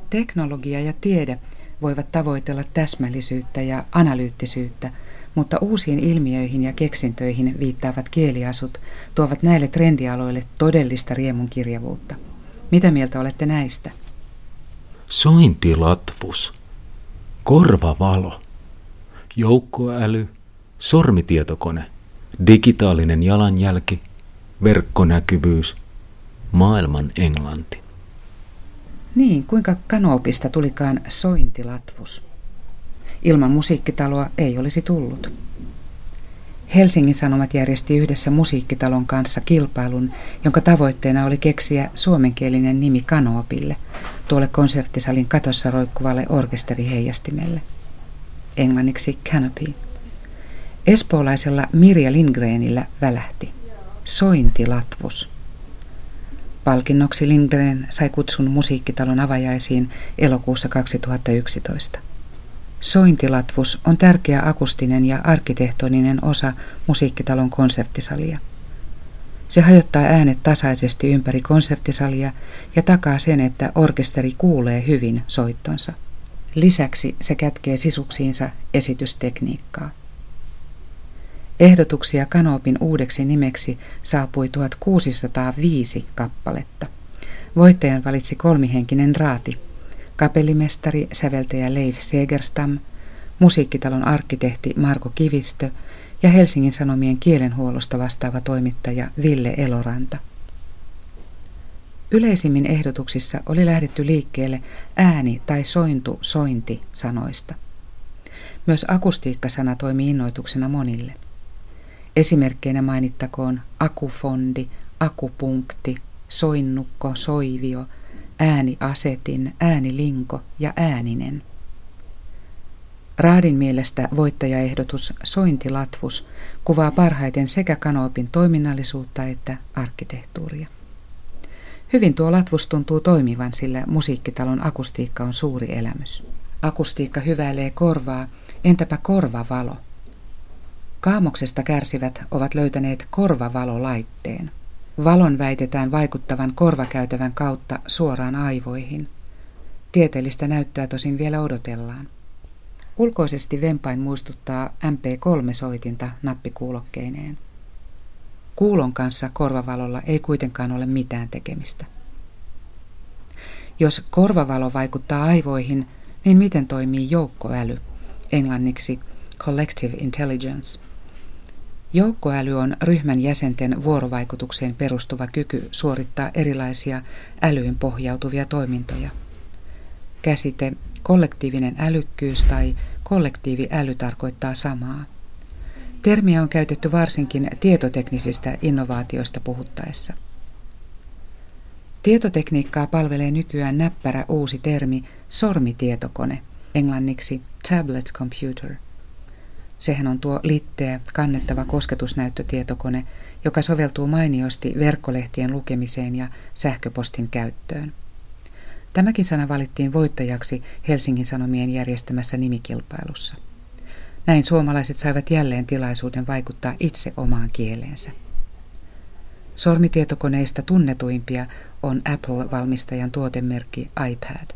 Teknologia ja tiede voivat tavoitella täsmällisyyttä ja analyyttisyyttä, mutta uusiin ilmiöihin ja keksintöihin viittaavat kieliasut tuovat näille trendialoille todellista riemunkirjavuutta. Mitä mieltä olette näistä? Sointilatvus, korvavalo, joukkoäly, sormitietokone, digitaalinen jalanjälki, verkkonäkyvyys, maailman englanti. Niin, kuinka Kanoopista tulikaan sointilatvus? Ilman musiikkitaloa ei olisi tullut. Helsingin Sanomat järjesti yhdessä musiikkitalon kanssa kilpailun, jonka tavoitteena oli keksiä suomenkielinen nimi Kanoopille, tuolle konserttisalin katossa roikkuvalle orkesteriheijastimelle. Englanniksi canopy. Espoolaisella Mirja Lindgrenillä välähti. Sointilatvus. Palkinnoksi Lindgren sai kutsun musiikkitalon avajaisiin elokuussa 2011. Sointilatvus on tärkeä akustinen ja arkkitehtoninen osa musiikkitalon konserttisalia. Se hajottaa äänet tasaisesti ympäri konserttisalia ja takaa sen, että orkesteri kuulee hyvin soittonsa. Lisäksi se kätkee sisuksiinsa esitystekniikkaa. Ehdotuksia Kanoopin uudeksi nimeksi saapui 1605 kappaletta. Voittajan valitsi kolmihenkinen raati, kapellimestari, säveltäjä Leif Segerstam, musiikkitalon arkkitehti Marko Kivistö ja Helsingin Sanomien kielenhuollosta vastaava toimittaja Ville Eloranta. Yleisimmin ehdotuksissa oli lähdetty liikkeelle ääni- tai sointi sanoista. Myös akustiikkasana toimi innoituksena monille. Esimerkkeinä mainittakoon akufondi, akupunkti, soinnukko, soivio, ääniasetin, äänilinko ja ääninen. Raadin mielestä voittajaehdotus sointilatvus kuvaa parhaiten sekä Kanoopin toiminnallisuutta että arkkitehtuuria. Hyvin tuo latvus tuntuu toimivan, sillä musiikkitalon akustiikka on suuri elämys. Akustiikka hyväilee korvaa, entäpä korvavalo? Kaamoksesta kärsivät ovat löytäneet korvavalolaitteen. Valon väitetään vaikuttavan korvakäytävän kautta suoraan aivoihin. Tieteellistä näyttöä tosin vielä odotellaan. Ulkoisesti vempain muistuttaa MP3-soitinta nappikuulokkeineen. Kuulon kanssa korvavalolla ei kuitenkaan ole mitään tekemistä. Jos korvavalo vaikuttaa aivoihin, niin miten toimii joukkoäly, englanniksi collective intelligence? Joukkoäly on ryhmän jäsenten vuorovaikutukseen perustuva kyky suorittaa erilaisia älyyn pohjautuvia toimintoja. Käsite kollektiivinen älykkyys tai kollektiiviäly tarkoittaa samaa. Termiä on käytetty varsinkin tietoteknisistä innovaatioista puhuttaessa. Tietotekniikkaa palvelee nykyään näppärä uusi termi sormitietokone, englanniksi tablet computer. Sehän on tuo litteä, kannettava kosketusnäyttötietokone, joka soveltuu mainiosti verkkolehtien lukemiseen ja sähköpostin käyttöön. Tämäkin sana valittiin voittajaksi Helsingin Sanomien järjestämässä nimikilpailussa. Näin suomalaiset saivat jälleen tilaisuuden vaikuttaa itse omaan kieleensä. Sormitietokoneista tunnetuimpia on Apple-valmistajan tuotemerkki iPad.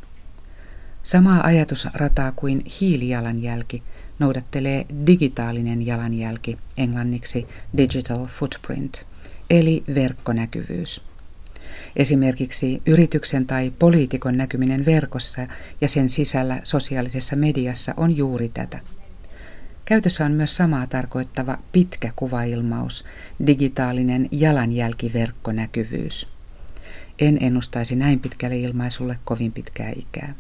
Samaa ajatusrataa kuin hiilijalanjälki noudattelee digitaalinen jalanjälki, englanniksi digital footprint, eli verkkonäkyvyys. Esimerkiksi yrityksen tai poliitikon näkyminen verkossa ja sen sisällä sosiaalisessa mediassa on juuri tätä. Käytössä on myös samaa tarkoittava pitkä kuvailmaus, digitaalinen jalanjälkiverkkonäkyvyys. En ennustaisi näin pitkälle ilmaisulle kovin pitkää ikää.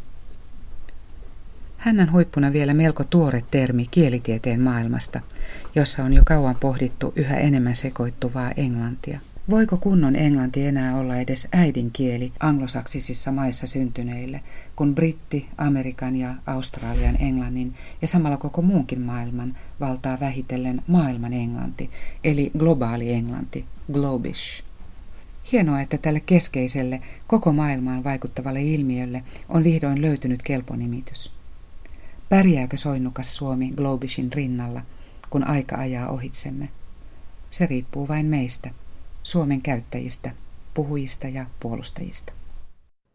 Hännän huippuna vielä melko tuore termi kielitieteen maailmasta, jossa on jo kauan pohdittu yhä enemmän sekoittuvaa englantia. Voiko kunnon englanti enää olla edes äidinkieli anglosaksisissa maissa syntyneille, kun britti, Amerikan ja Australian englannin ja samalla koko muunkin maailman valtaa vähitellen maailman englanti, eli globaali englanti, globish. Hienoa, että tälle keskeiselle, koko maailmaan vaikuttavalle ilmiölle on vihdoin löytynyt kelpo nimitys. Pärjääkö soinnukas Suomi globishin rinnalla, kun aika ajaa ohitsemme? Se riippuu vain meistä, Suomen käyttäjistä, puhujista ja puolustajista.